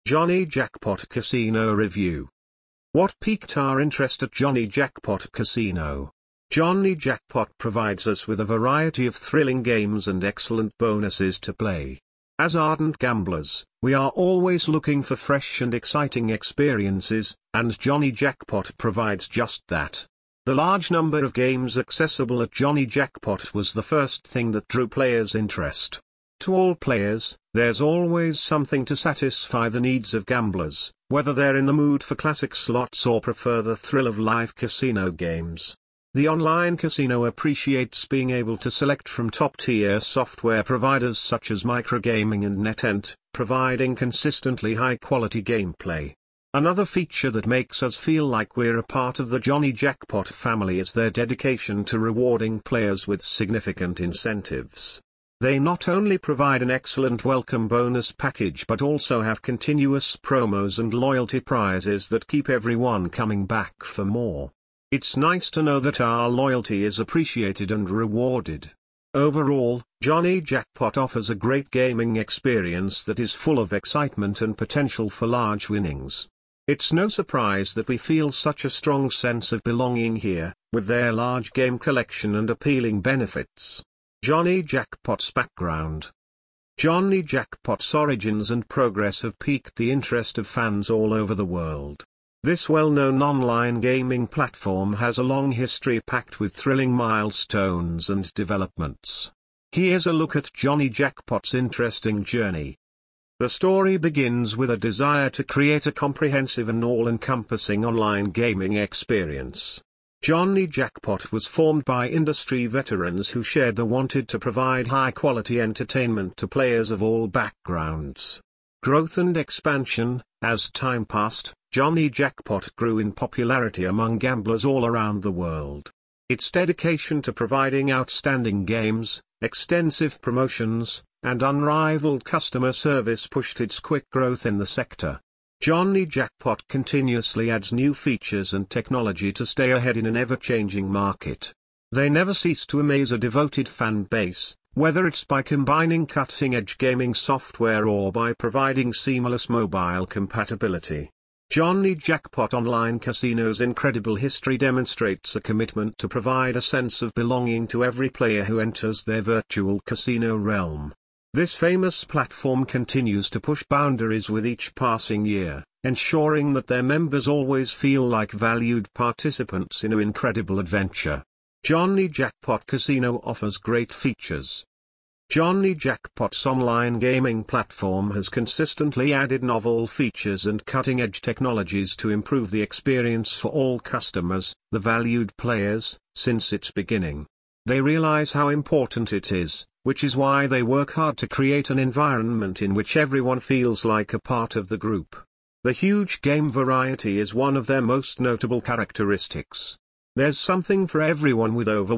Johnny Jackpot Casino Review. What piqued our interest at Johnny Jackpot Casino? Johnny Jackpot provides us with a variety of thrilling games and excellent bonuses to play. As ardent gamblers, we are always looking for fresh and exciting experiences, and Johnny Jackpot provides just that. The large number of games accessible at Johnny Jackpot was the first thing that drew players' interest. To all players, there's always something to satisfy the needs of gamblers, whether they're in the mood for classic slots or prefer the thrill of live casino games. The online casino appreciates being able to select from top-tier software providers such as Microgaming and NetEnt, providing consistently high-quality gameplay. Another feature that makes us feel like we're a part of the Johnny Jackpot family is their dedication to rewarding players with significant incentives. They not only provide an excellent welcome bonus package but also have continuous promos and loyalty prizes that keep everyone coming back for more. It's nice to know that our loyalty is appreciated and rewarded. Overall, Johnny Jackpot offers a great gaming experience that is full of excitement and potential for large winnings. It's no surprise that we feel such a strong sense of belonging here, with their large game collection and appealing benefits. Johnny Jackpot's background. Johnny Jackpot's origins and progress have piqued the interest of fans all over the world. This well-known online gaming platform has a long history packed with thrilling milestones and developments. Here's a look at Johnny Jackpot's interesting journey. The story begins with a desire to create a comprehensive and all-encompassing online gaming experience. Johnny Jackpot was formed by industry veterans who shared the wanted to provide high-quality entertainment to players of all backgrounds. Growth and expansion. As time passed, Johnny Jackpot grew in popularity among gamblers all around the world. Its dedication to providing outstanding games, extensive promotions, and unrivaled customer service pushed its quick growth in the sector. Johnny Jackpot continuously adds new features and technology to stay ahead in an ever-changing market. They never cease to amaze a devoted fan base, whether it's by combining cutting-edge gaming software or by providing seamless mobile compatibility. Johnny Jackpot Online Casino's incredible history demonstrates a commitment to provide a sense of belonging to every player who enters their virtual casino realm. This famous platform continues to push boundaries with each passing year, ensuring that their members always feel like valued participants in an incredible adventure. Johnny Jackpot Casino offers great features. Johnny Jackpot's online gaming platform has consistently added novel features and cutting-edge technologies to improve the experience for all customers, the valued players, since its beginning. They realize how important it is, which is why they work hard to create an environment in which everyone feels like a part of the group. The huge game variety is one of their most notable characteristics. There's something for everyone with over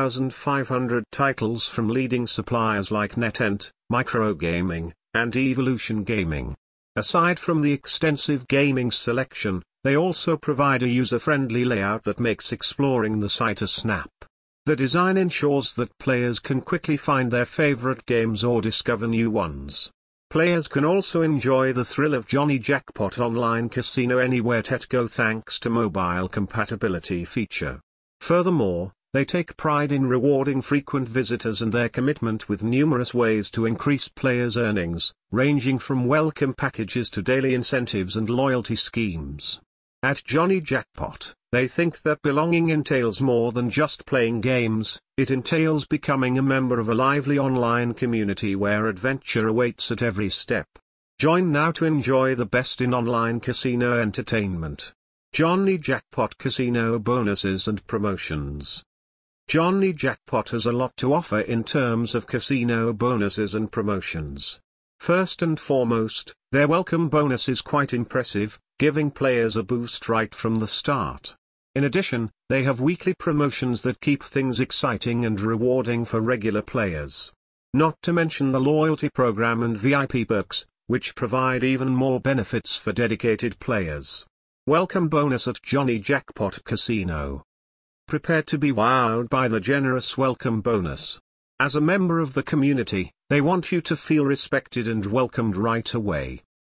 1,500 titles from leading suppliers like NetEnt, Microgaming, and Evolution Gaming. Aside from the extensive gaming selection, they also provide a user-friendly layout that makes exploring the site a snap. The design ensures that players can quickly find their favorite games or discover new ones. Players can also enjoy the thrill of Johnny Jackpot Online Casino anywhere at go thanks to mobile compatibility feature. Furthermore, they take pride in rewarding frequent visitors and their commitment with numerous ways to increase players' earnings, ranging from welcome packages to daily incentives and loyalty schemes. At Johnny Jackpot, they think that belonging entails more than just playing games, it entails becoming a member of a lively online community where adventure awaits at every step. Join now to enjoy the best in online casino entertainment. Johnny Jackpot Casino Bonuses and Promotions. Johnny Jackpot has a lot to offer in terms of casino bonuses and promotions. First and foremost, their welcome bonus is quite impressive, giving players a boost right from the start. In addition, they have weekly promotions that keep things exciting and rewarding for regular players. Not to mention the loyalty program and VIP perks, which provide even more benefits for dedicated players. Welcome bonus at Johnny Jackpot Casino. Prepare to be wowed by the generous welcome bonus. As a member of the community, they want you to feel respected and welcomed right away.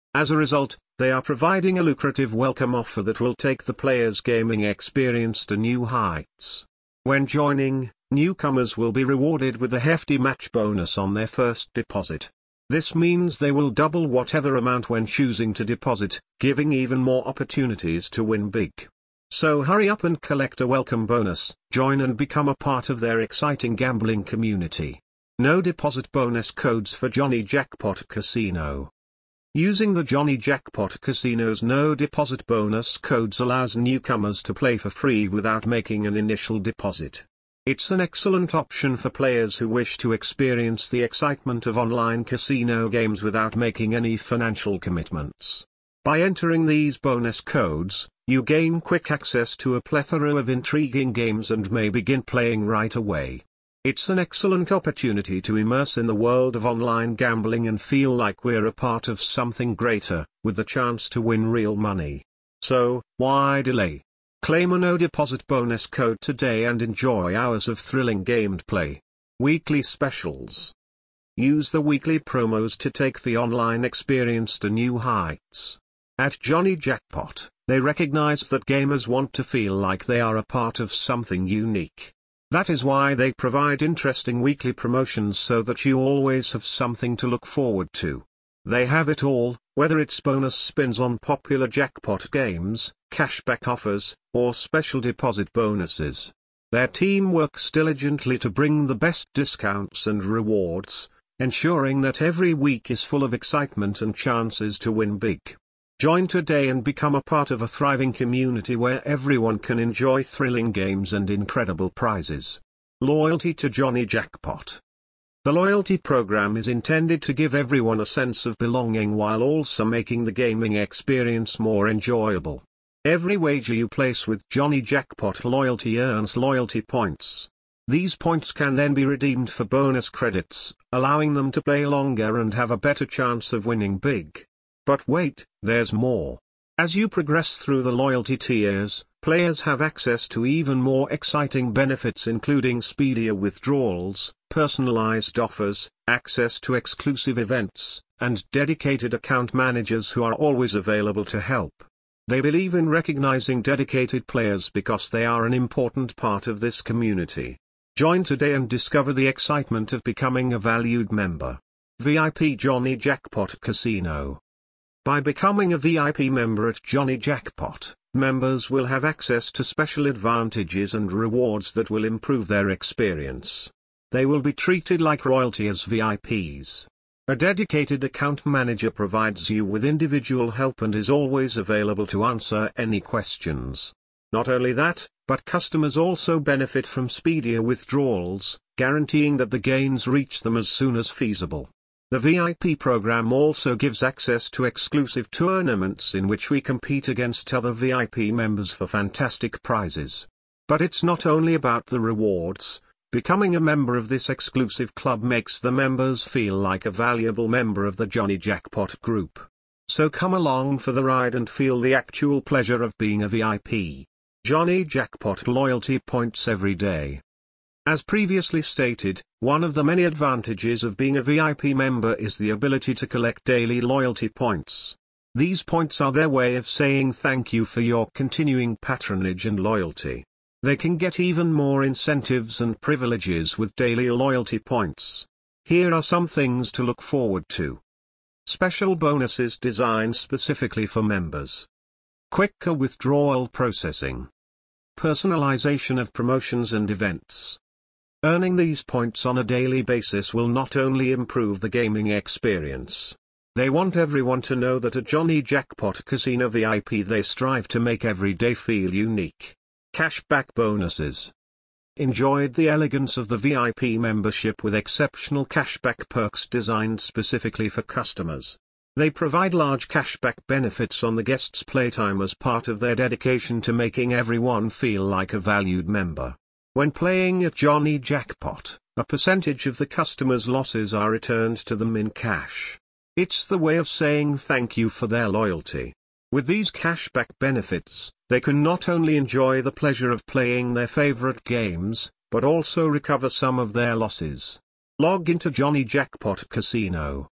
As a result, they are providing a lucrative welcome offer that will take the player's gaming experience to new heights. When joining, newcomers will be rewarded with a hefty match bonus on their first deposit. This means they will double whatever amount when choosing to deposit, giving even more opportunities to win big. So hurry up and collect a welcome bonus, join and become a part of their exciting gambling community. No deposit bonus codes for Johnny Jackpot Casino. Using the Johnny Jackpot Casino's no deposit bonus codes allows newcomers to play for free without making an initial deposit. It's an excellent option for players who wish to experience the excitement of online casino games without making any financial commitments. By entering these bonus codes, you gain quick access to a plethora of intriguing games and may begin playing right away. It's an excellent opportunity to immerse in the world of online gambling and feel like we're a part of something greater, with the chance to win real money. So, why delay? Claim a no-deposit bonus code today and enjoy hours of thrilling gameplay. Weekly specials. Use the weekly promos to take the online experience to new heights. At Johnny Jackpot, they recognize that gamers want to feel like they are a part of something unique. That is why they provide interesting weekly promotions so that you always have something to look forward to. They have it all, whether it's bonus spins on popular jackpot games, cashback offers, or special deposit bonuses. Their team works diligently to bring the best discounts and rewards, ensuring that every week is full of excitement and chances to win big. Join today and become a part of a thriving community where everyone can enjoy thrilling games and incredible prizes. Loyalty to Johnny Jackpot. The loyalty program is intended to give everyone a sense of belonging while also making the gaming experience more enjoyable. Every wager you place with Johnny Jackpot Loyalty earns loyalty points. These points can then be redeemed for bonus credits, allowing them to play longer and have a better chance of winning big. But wait, there's more. As you progress through the loyalty tiers, players have access to even more exciting benefits including speedier withdrawals, personalized offers, access to exclusive events, and dedicated account managers who are always available to help. They believe in recognizing dedicated players because they are an important part of this community. Join today and discover the excitement of becoming a valued member. VIP Johnny Jackpot Casino. By becoming a VIP member at Johnny Jackpot, members will have access to special advantages and rewards that will improve their experience. They will be treated like royalty as VIPs. A dedicated account manager provides you with individual help and is always available to answer any questions. Not only that, but customers also benefit from speedier withdrawals, guaranteeing that the gains reach them as soon as feasible. The VIP program also gives access to exclusive tournaments in which we compete against other VIP members for fantastic prizes. But it's not only about the rewards. Becoming a member of this exclusive club makes the members feel like a valuable member of the Johnny Jackpot group. So come along for the ride and feel the actual pleasure of being a VIP. Johnny Jackpot loyalty points every day. As previously stated, one of the many advantages of being a VIP member is the ability to collect daily loyalty points. These points are their way of saying thank you for your continuing patronage and loyalty. They can get even more incentives and privileges with daily loyalty points. Here are some things to look forward to. Special bonuses designed specifically for members. Quicker withdrawal processing. Personalization of promotions and events. Earning these points on a daily basis will not only improve the gaming experience. They want everyone to know that at Johnny Jackpot Casino VIP they strive to make every day feel unique. Cashback bonuses. Enjoyed the elegance of the VIP membership with exceptional cashback perks designed specifically for customers. They provide large cashback benefits on the guest's playtime as part of their dedication to making everyone feel like a valued member. When playing at Johnny Jackpot, a percentage of the customer's losses are returned to them in cash. It's the way of saying thank you for their loyalty. With these cashback benefits, they can not only enjoy the pleasure of playing their favorite games, but also recover some of their losses. Log into Johnny Jackpot Casino.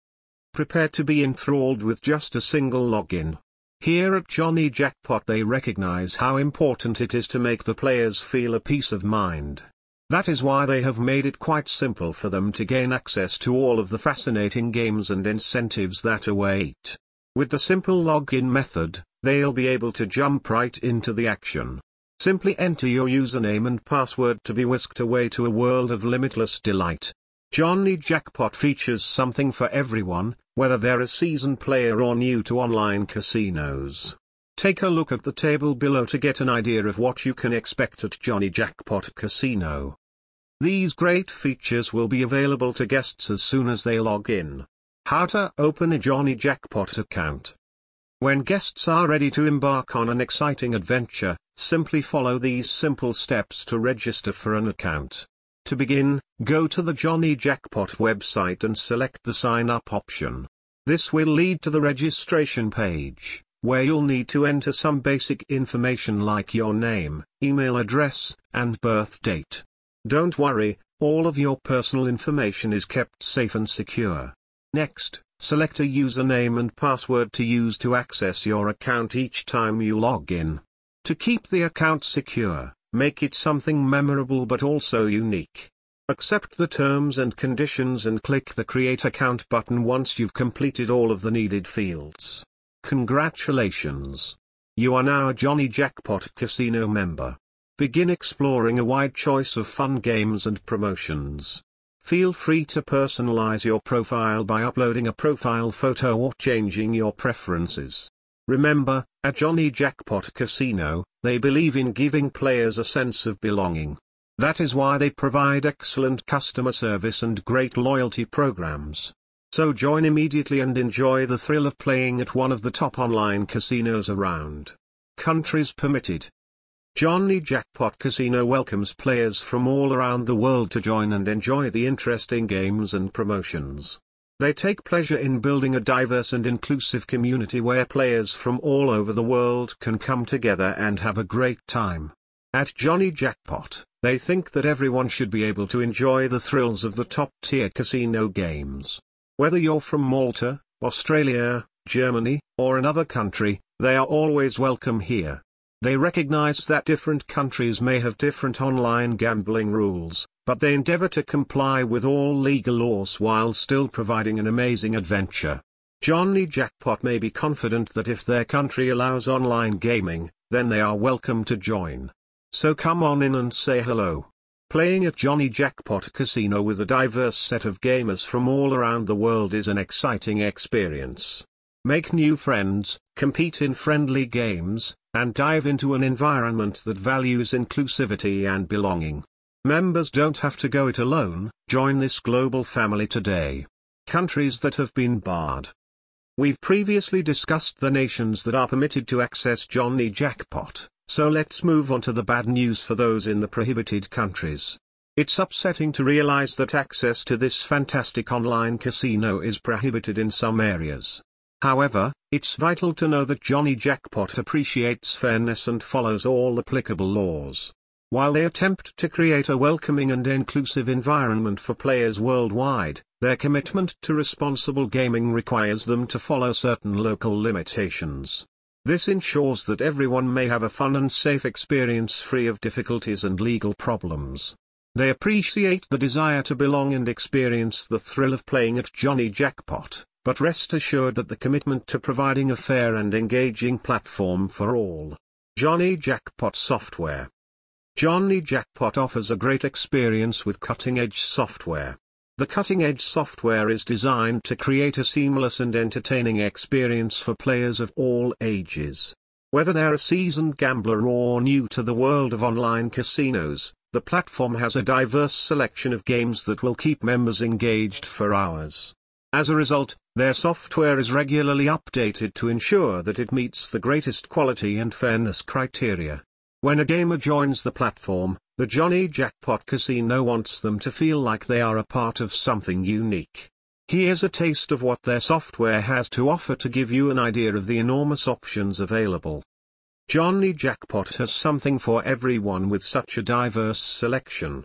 prepared to be enthralled with just a single login. Here at Johnny Jackpot they recognize how important it is to make the players feel a peace of mind. That is why they have made it quite simple for them to gain access to all of the fascinating games and incentives that await. With the simple login method, they'll be able to jump right into the action. Simply enter your username and password to be whisked away to a world of limitless delight. Johnny Jackpot features something for everyone, whether they're a seasoned player or new to online casinos. Take a look at the table below to get an idea of what you can expect at Johnny Jackpot Casino. These great features will be available to guests as soon as they log in. How to open a Johnny Jackpot account. When guests are ready to embark on an exciting adventure, simply follow these simple steps to register for an account. To begin, go to the Johnny Jackpot website and select the Sign Up option. This will lead to the registration page, where you'll need to enter some basic information like your name, email address, and birth date. Don't worry, all of your personal information is kept safe and secure. Next, select a username and password to use to access your account each time you log in. To keep the account secure, make it something memorable but also unique. Accept the terms and conditions and click the Create Account button once you've completed all of the needed fields. Congratulations! You are now a Johnny Jackpot Casino member. Begin exploring a wide choice of fun games and promotions. Feel free to personalize your profile by uploading a profile photo or changing your preferences. Remember, at Johnny Jackpot Casino, they believe in giving players a sense of belonging. That is why they provide excellent customer service and great loyalty programs. So join immediately and enjoy the thrill of playing at one of the top online casinos around. Countries permitted. Johnny Jackpot Casino welcomes players from all around the world to join and enjoy the interesting games and promotions. They take pleasure in building a diverse and inclusive community where players from all over the world can come together and have a great time. At Johnny Jackpot, they think that everyone should be able to enjoy the thrills of the top-tier casino games. Whether you're from Malta, Australia, Germany, or another country, they are always welcome here. They recognize that different countries may have different online gambling rules, but they endeavor to comply with all legal laws while still providing an amazing adventure. Johnny Jackpot may be confident that if their country allows online gaming, then they are welcome to join. So come on in and say hello. Playing at Johnny Jackpot Casino with a diverse set of gamers from all around the world is an exciting experience. Make new friends, compete in friendly games, and dive into an environment that values inclusivity and belonging. Members don't have to go it alone. Join this global family today. Countries that have been barred. We've previously discussed the nations that are permitted to access Johnny Jackpot, so let's move on to the bad news for those in the prohibited countries. It's upsetting to realize that access to this fantastic online casino is prohibited in some areas. However, it's vital to know that Johnny Jackpot appreciates fairness and follows all applicable laws. While they attempt to create a welcoming and inclusive environment for players worldwide, their commitment to responsible gaming requires them to follow certain local limitations. This ensures that everyone may have a fun and safe experience free of difficulties and legal problems. They appreciate the desire to belong and experience the thrill of playing at Johnny Jackpot, but rest assured that the commitment to providing a fair and engaging platform for all. Johnny Jackpot Software. Johnny Jackpot offers a great experience with cutting-edge software. The cutting-edge software is designed to create a seamless and entertaining experience for players of all ages. Whether they're a seasoned gambler or new to the world of online casinos, the platform has a diverse selection of games that will keep members engaged for hours. As a result, their software is regularly updated to ensure that it meets the greatest quality and fairness criteria. When a gamer joins the platform, the Johnny Jackpot Casino wants them to feel like they are a part of something unique. Here's a taste of what their software has to offer to give you an idea of the enormous options available. Johnny Jackpot has something for everyone with such a diverse selection.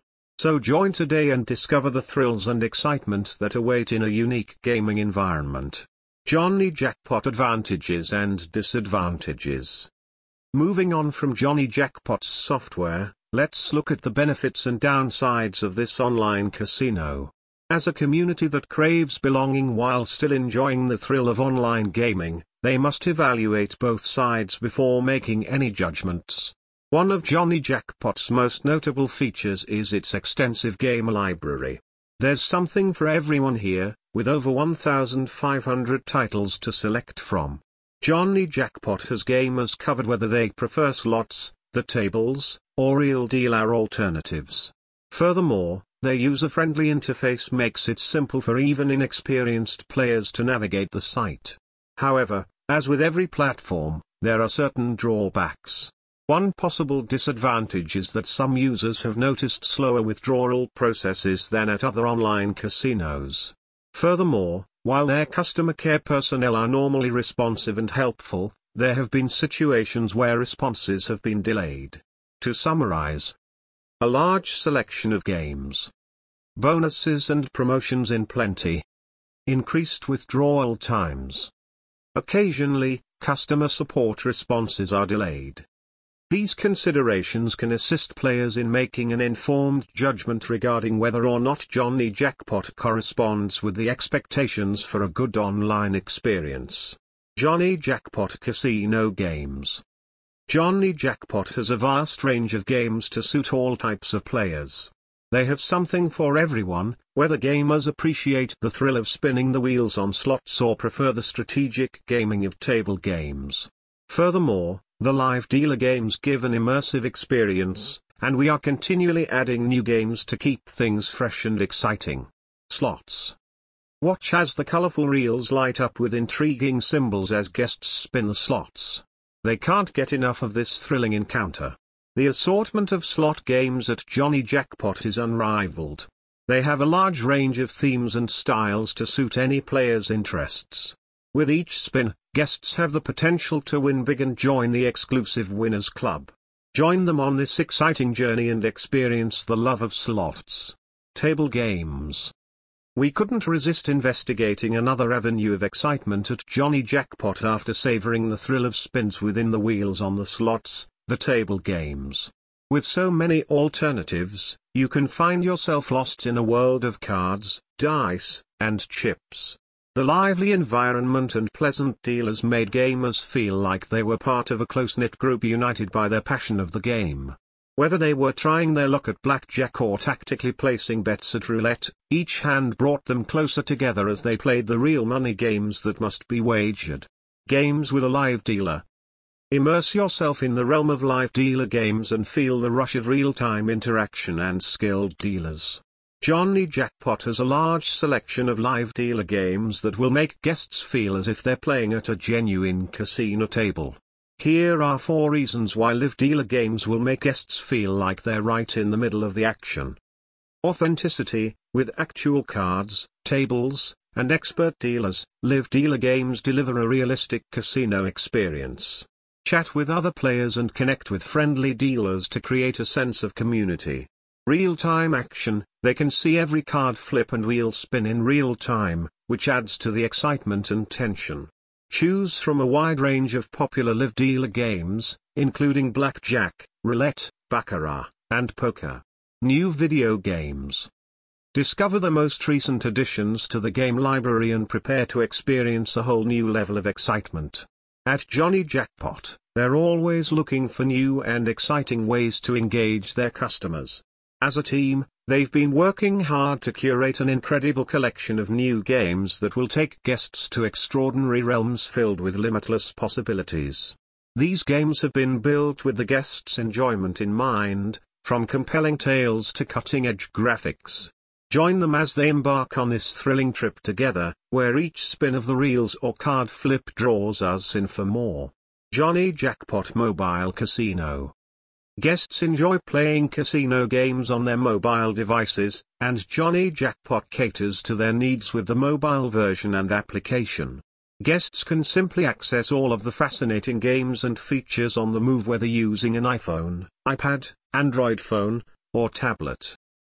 So join today and discover the thrills and excitement that await in a unique gaming environment. Johnny Jackpot advantages and disadvantages. Moving on from Johnny Jackpot's software, let's look at the benefits and downsides of this online casino. As a community that craves belonging while still enjoying the thrill of online gaming, they must evaluate both sides before making any judgments. One of Johnny Jackpot's most notable features is its extensive game library. There's something for everyone here, with over 1,500 titles to select from. Johnny Jackpot has gamers covered whether they prefer slots, the tables, or real dealer alternatives. Furthermore, their user-friendly interface makes it simple for even inexperienced players to navigate the site. However, as with every platform, there are certain drawbacks. One possible disadvantage is that some users have noticed slower withdrawal processes than at other online casinos. Furthermore, while their customer care personnel are normally responsive and helpful, there have been situations where responses have been delayed. To summarize, a large selection of games, bonuses and promotions in plenty, increased withdrawal times. Occasionally, customer support responses are delayed. These considerations can assist players in making an informed judgment regarding whether or not Johnny Jackpot corresponds with the expectations for a good online experience. Johnny Jackpot Casino Games. Johnny Jackpot has a vast range of games to suit all types of players. They have something for everyone, whether gamers appreciate the thrill of spinning the wheels on slots or prefer the strategic gaming of table games. Furthermore, the live dealer games give an immersive experience, and we are continually adding new games to keep things fresh and exciting. Slots. Watch as the colorful reels light up with intriguing symbols as guests spin the slots. They can't get enough of this thrilling encounter. The assortment of slot games at Johnny Jackpot is unrivaled. They have a large range of themes and styles to suit any player's interests. With each spin, guests have the potential to win big and join the exclusive Winners Club. Join them on this exciting journey and experience the love of slots. Table games. We couldn't resist investigating another avenue of excitement at Johnny Jackpot after savoring the thrill of spins within the wheels on the slots, the table games. With so many alternatives, you can find yourself lost in a world of cards, dice, and chips. The lively environment and pleasant dealers made gamers feel like they were part of a close-knit group united by their passion of the game. Whether they were trying their luck at blackjack or tactically placing bets at roulette, each hand brought them closer together as they played the real money games that must be wagered. Games with a live dealer. Immerse yourself in the realm of live dealer games and feel the rush of real-time interaction and skilled dealers. Johnny Jackpot has a large selection of live dealer games that will make guests feel as if they're playing at a genuine casino table. Here are 4 reasons why live dealer games will make guests feel like they're right in the middle of the action. Authenticity. With actual cards, tables, and expert dealers, live dealer games deliver a realistic casino experience. Chat with other players and connect with friendly dealers to create a sense of community. Real-time action. They can see every card flip and wheel spin in real time, which adds to the excitement and tension. Choose from a wide range of popular live dealer games, including blackjack, roulette, baccarat, and poker. New video games. Discover the most recent additions to the game library and prepare to experience a whole new level of excitement. At Johnny Jackpot, they're always looking for new and exciting ways to engage their customers. As a team, they've been working hard to curate an incredible collection of new games that will take guests to extraordinary realms filled with limitless possibilities. These games have been built with the guests' enjoyment in mind, from compelling tales to cutting-edge graphics. Join them as they embark on this thrilling trip together, where each spin of the reels or card flip draws us in for more. Johnny Jackpot Mobile Casino. Guests enjoy playing casino games on their mobile devices, and Johnny Jackpot caters to their needs with the mobile version and application. Guests can simply access all of the fascinating games and features on the move whether using an iPhone, iPad, Android phone, or tablet.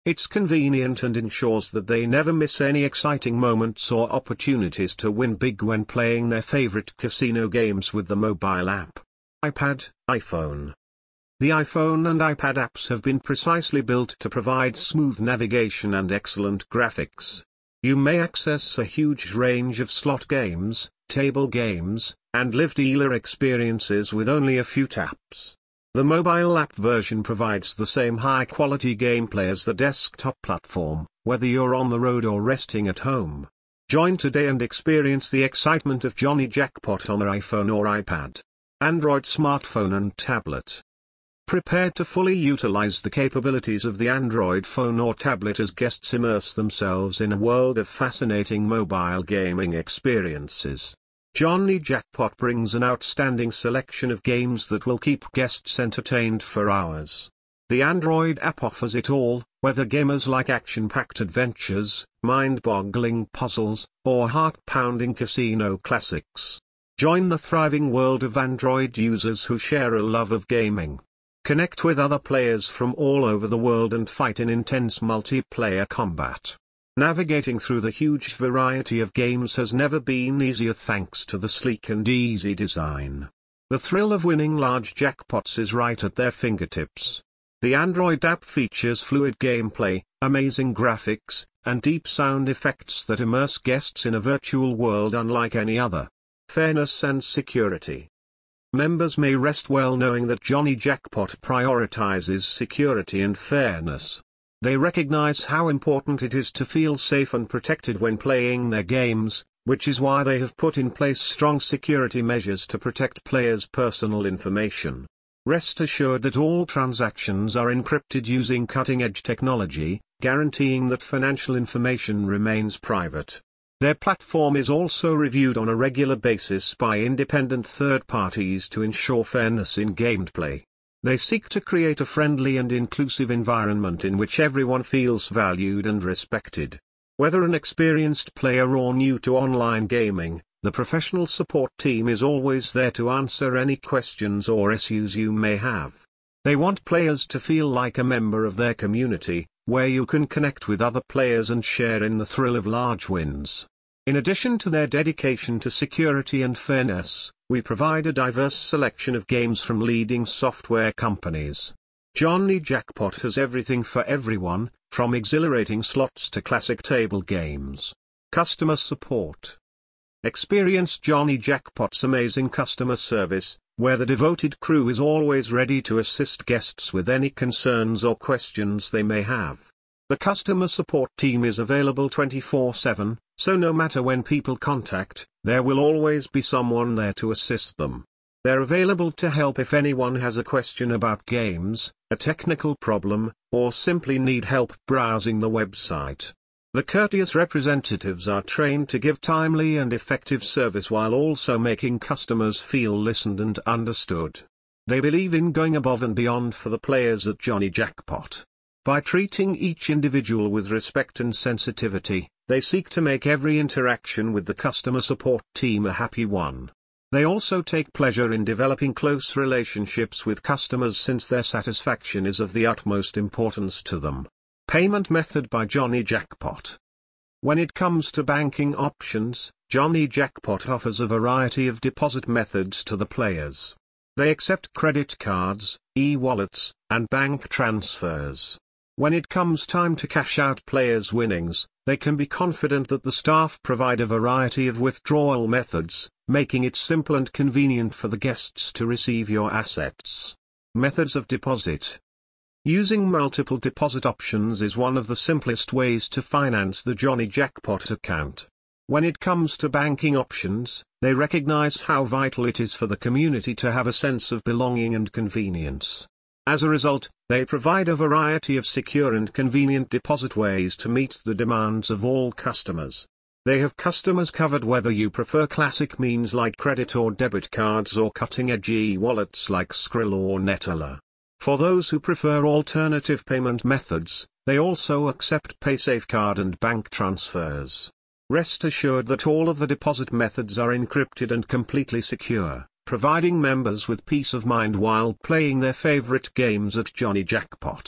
It's convenient and ensures that they never miss any exciting moments or opportunities to win big when playing their favorite casino games with the mobile app. iPad, iPhone. The iPhone and iPad apps have been precisely built to provide smooth navigation and excellent graphics. You may access a huge range of slot games, table games, and live dealer experiences with only a few taps. The mobile app version provides the same high-quality gameplay as the desktop platform, whether you're on the road or resting at home. Join today and experience the excitement of Johnny Jackpot on your iPhone or iPad, Android smartphone and tablet. Prepare to fully utilize the capabilities of the Android phone or tablet as guests immerse themselves in a world of fascinating mobile gaming experiences. Johnny Jackpot brings an outstanding selection of games that will keep guests entertained for hours. The Android app offers it all, whether gamers like action-packed adventures, mind-boggling puzzles, or heart-pounding casino classics. Join the thriving world of Android users who share a love of gaming. Connect with other players from all over the world and fight in intense multiplayer combat. Navigating through the huge variety of games has never been easier thanks to the sleek and easy design. The thrill of winning large jackpots is right at their fingertips. The Android app features fluid gameplay, amazing graphics, and deep sound effects that immerse guests in a virtual world unlike any other. Fairness and security. Members may rest well knowing that Johnny Jackpot prioritizes security and fairness. They recognize how important it is to feel safe and protected when playing their games, which is why they have put in place strong security measures to protect players' personal information. Rest assured that all transactions are encrypted using cutting-edge technology, guaranteeing that financial information remains private. Their platform is also reviewed on a regular basis by independent third parties to ensure fairness in gameplay. They seek to create a friendly and inclusive environment in which everyone feels valued and respected. Whether an experienced player or new to online gaming, the professional support team is always there to answer any questions or issues you may have. They want players to feel like a member of their community, where you can connect with other players and share in the thrill of large wins. In addition to their dedication to security and fairness, we provide a diverse selection of games from leading software companies. Johnny Jackpot has everything for everyone, from exhilarating slots to classic table games. Customer support. Experience Johnny Jackpot's amazing customer service, where the devoted crew is always ready to assist guests with any concerns or questions they may have. The customer support team is available 24/7, so no matter when people contact, there will always be someone there to assist them. They're available to help if anyone has a question about games, a technical problem, or simply need help browsing the website. The courteous representatives are trained to give timely and effective service while also making customers feel listened and understood. They believe in going above and beyond for the players at Johnny Jackpot. By treating each individual with respect and sensitivity, they seek to make every interaction with the customer support team a happy one. They also take pleasure in developing close relationships with customers since their satisfaction is of the utmost importance to them. Payment method by Johnny Jackpot. When it comes to banking options, Johnny Jackpot offers a variety of deposit methods to the players. They accept credit cards, e-wallets, and bank transfers. When it comes time to cash out players' winnings, they can be confident that the staff provide a variety of withdrawal methods, making it simple and convenient for the guests to receive your assets. Methods of deposit. Using multiple deposit options is one of the simplest ways to finance the Johnny Jackpot account. When it comes to banking options, they recognize how vital it is for the community to have a sense of belonging and convenience. As a result, they provide a variety of secure and convenient deposit ways to meet the demands of all customers. They have customers covered whether you prefer classic means like credit or debit cards or cutting-edge e-wallets like Skrill or Neteller. For those who prefer alternative payment methods, they also accept PaySafeCard and bank transfers. Rest assured that all of the deposit methods are encrypted and completely secure, providing members with peace of mind while playing their favorite games at Johnny Jackpot.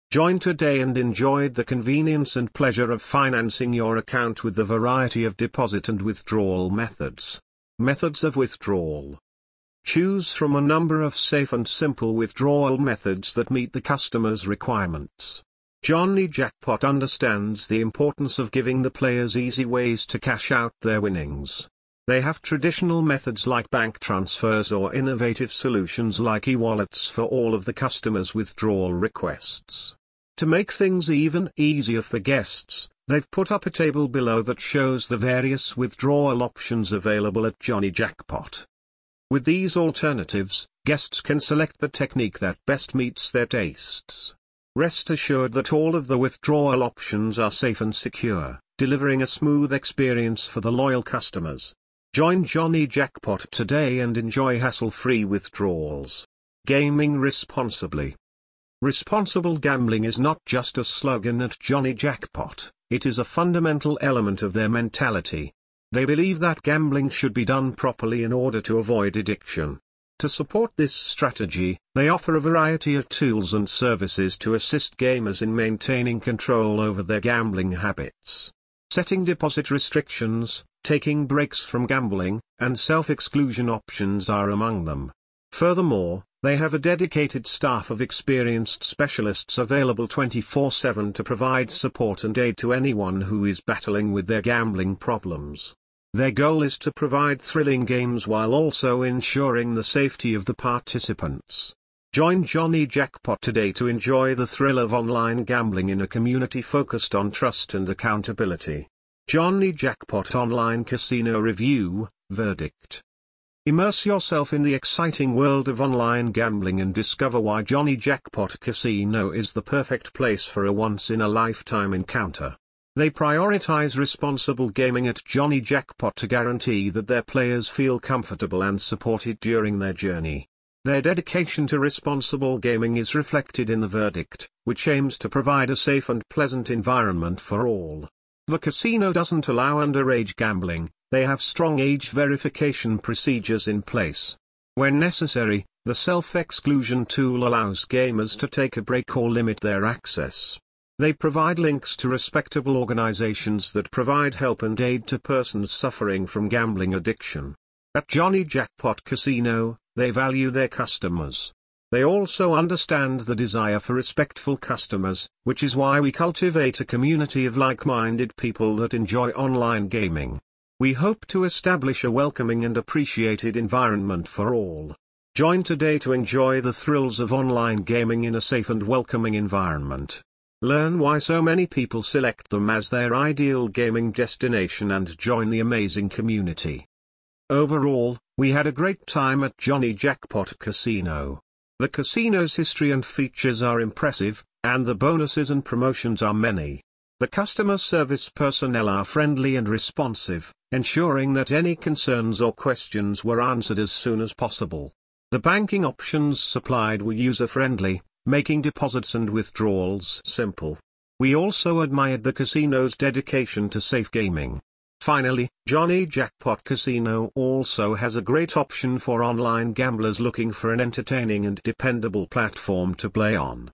Join today and enjoy the convenience and pleasure of financing your account with the variety of deposit and withdrawal methods. Methods of withdrawal. Choose from a number of safe and simple withdrawal methods that meet the customer's requirements. Johnny Jackpot understands the importance of giving the players easy ways to cash out their winnings. They have traditional methods like bank transfers or innovative solutions like e-wallets for all of the customers' withdrawal requests. To make things even easier for guests, they've put up a table below that shows the various withdrawal options available at Johnny Jackpot. With these alternatives, guests can select the technique that best meets their tastes. Rest assured that all of the withdrawal options are safe and secure, delivering a smooth experience for the loyal customers. Join Johnny Jackpot today and enjoy hassle-free withdrawals. Gaming responsibly. Responsible gambling is not just a slogan at Johnny Jackpot, it is a fundamental element of their mentality. They believe that gambling should be done properly in order to avoid addiction. To support this strategy, they offer a variety of tools and services to assist gamers in maintaining control over their gambling habits. Setting deposit restrictions, taking breaks from gambling, and self-exclusion options are among them. Furthermore, they have a dedicated staff of experienced specialists available 24/7 to provide support and aid to anyone who is battling with their gambling problems. Their goal is to provide thrilling games while also ensuring the safety of the participants. Join Johnny Jackpot today to enjoy the thrill of online gambling in a community focused on trust and accountability. Johnny Jackpot Online Casino Review, Verdict. Immerse yourself in the exciting world of online gambling and discover why Johnny Jackpot Casino is the perfect place for a once-in-a-lifetime encounter. They prioritize responsible gaming at Johnny Jackpot to guarantee that their players feel comfortable and supported during their journey. Their dedication to responsible gaming is reflected in the verdict, which aims to provide a safe and pleasant environment for all. The casino doesn't allow underage gambling. They have strong age verification procedures in place. When necessary, the self-exclusion tool allows gamers to take a break or limit their access. They provide links to respectable organizations that provide help and aid to persons suffering from gambling addiction. At Johnny Jackpot Casino, they value their customers. They also understand the desire for respectful customers, which is why we cultivate a community of like-minded people that enjoy online gaming. We hope to establish a welcoming and appreciated environment for all. Join today to enjoy the thrills of online gaming in a safe and welcoming environment. Learn why so many people select them as their ideal gaming destination and join the amazing community. Overall, we had a great time at Johnny Jackpot Casino. The casino's history and features are impressive, and the bonuses and promotions are many. The customer service personnel are friendly and responsive, ensuring that any concerns or questions were answered as soon as possible. The banking options supplied were user-friendly, making deposits and withdrawals simple. We also admired the casino's dedication to safe gaming. Finally, Johnny Jackpot Casino also has a great option for online gamblers looking for an entertaining and dependable platform to play on.